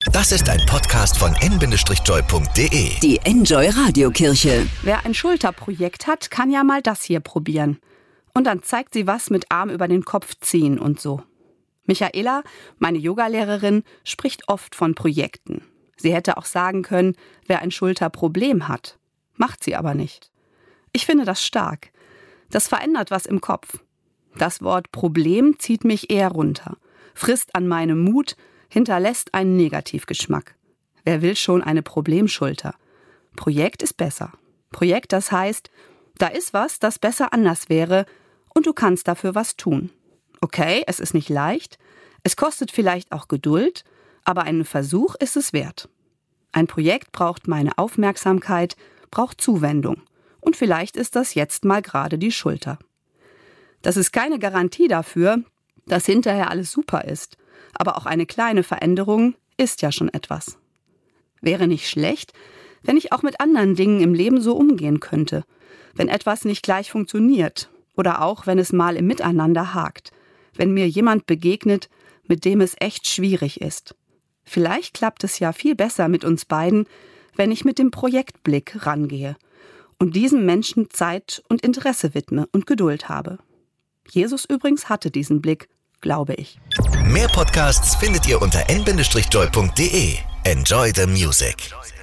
Das ist ein Podcast von n-joy.de. Die Enjoy Radiokirche. Wer ein Schulterprojekt hat, kann ja mal das hier probieren. Und dann zeigt sie was mit Arm über den Kopf ziehen und so. Michaela, meine Yogalehrerin, spricht oft von Projekten. Sie hätte auch sagen können, wer ein Schulterproblem hat. Macht sie aber nicht. Ich finde das stark. Das verändert was im Kopf. Das Wort Problem zieht mich eher runter, frisst an meinem Mut, hinterlässt einen Negativgeschmack. Wer will schon eine Problemschulter? Projekt ist besser. Projekt, das heißt, da ist was, das besser anders wäre und du kannst dafür was tun. Okay, es ist nicht leicht, es kostet vielleicht auch Geduld, aber einen Versuch ist es wert. Ein Projekt braucht meine Aufmerksamkeit, braucht Zuwendung. Und vielleicht ist das jetzt mal gerade die Schulter. Das ist keine Garantie dafür, dass hinterher alles super ist. Aber auch eine kleine Veränderung ist ja schon etwas. Wäre nicht schlecht, wenn ich auch mit anderen Dingen im Leben so umgehen könnte. Wenn etwas nicht gleich funktioniert oder auch wenn es mal im Miteinander hakt. Wenn mir jemand begegnet, mit dem es echt schwierig ist. Vielleicht klappt es ja viel besser mit uns beiden, wenn ich mit dem Projektblick rangehe und diesem Menschen Zeit und Interesse widme und Geduld habe. Jesus übrigens hatte diesen Blick, glaube ich. Mehr Podcasts findet ihr unter n-joy.de. Enjoy the music.